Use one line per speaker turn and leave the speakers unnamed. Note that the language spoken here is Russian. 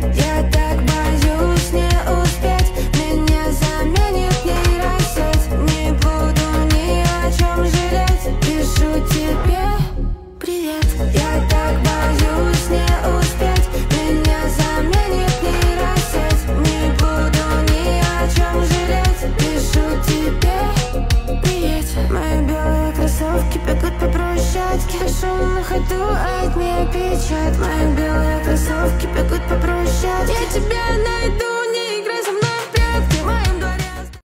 Я так боюсь не успеть, меня заменит нейросеть. Не буду ни о чем жалеть, пишу тебе привет. Я так боюсь не успеть, меня заменит нейросеть. Не буду ни о чем жалеть, пишу тебе привет. Мои белые кроссовки бегут по брусчатке, пишу на ходу, одни печать. Мои белые кроссовки бегут по брусчатке, я тебя найду.